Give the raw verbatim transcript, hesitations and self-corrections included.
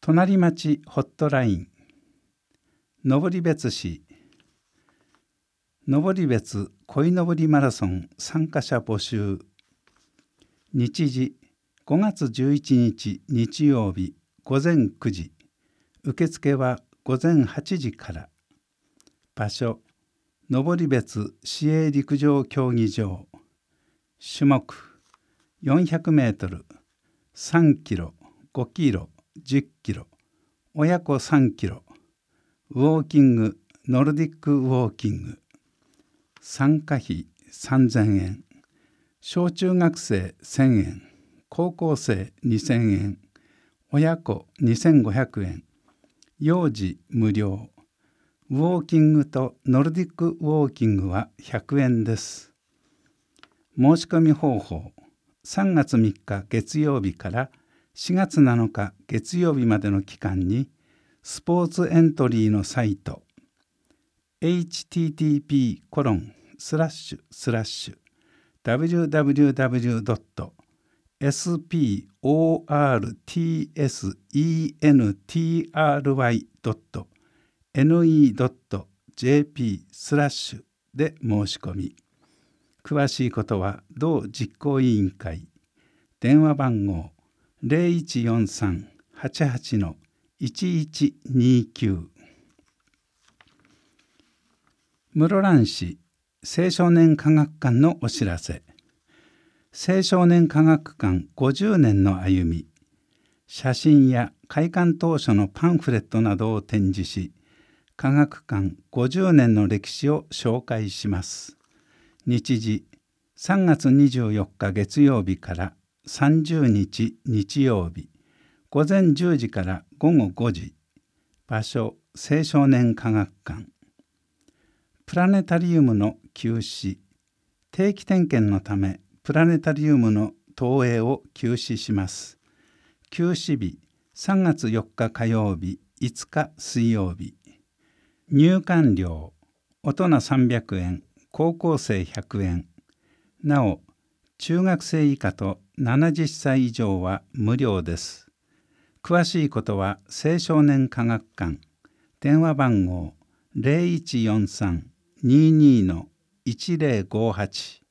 隣町ホットライン、登別市、登別鯉のぼりマラソン参加者募集。日時ごがつじゅういちにち日曜日ごぜんくじ、受付はごぜんはちじから。場所、登別市営陸上競技場。種目、よんひゃくメートル、さんキロ、ごキロ、じゅっキロ、親子さんキロ、ウォーキング、ノルディックウォーキング。参加費さんぜんえん、小中学生せんえん、高校生にせんえん、親子にせんごひゃくえん、幼児無料。ウォーキングとノルディックウォーキングはひゃくえんです。申し込み方法、さんがつみっか月曜日からしがつなのか月曜日までの期間にスポーツエントリーのサイト エイチティーティーピーコロンスラッシュスラッシュダブリューダブリューダブリュードットエスピーオーアールティーエスイーエヌティーアールワイドットエヌイードットジェーピースラッシュで申し込み。詳しいことは同実行委員会、電話番号 ゼロいちよんさん はちはち いちいちにきゅう。室蘭市青少年科学館のお知らせ。青少年科学館ごじゅうねんの歩み、写真や開館当初のパンフレットなどを展示し、科学館ごじゅうねんの歴史を紹介します。日時さんがつにじゅうよっか月曜日からさんじゅうにち日曜日、ごぜんじゅうじからごごごじ。場所、青少年科学館。プラネタリウムの休止。定期点検のためプラネタリウムの投影を休止します。休止日さんがつよっか火曜日、いつか水曜日。入館料、大人さんびゃくえん、高校生ひゃくえん。なお、中学生以下とななじゅっさい以上は無料です。詳しいことは青少年科学館、電話番号 ゼロいちよんさん にーにー いちゼロごはち。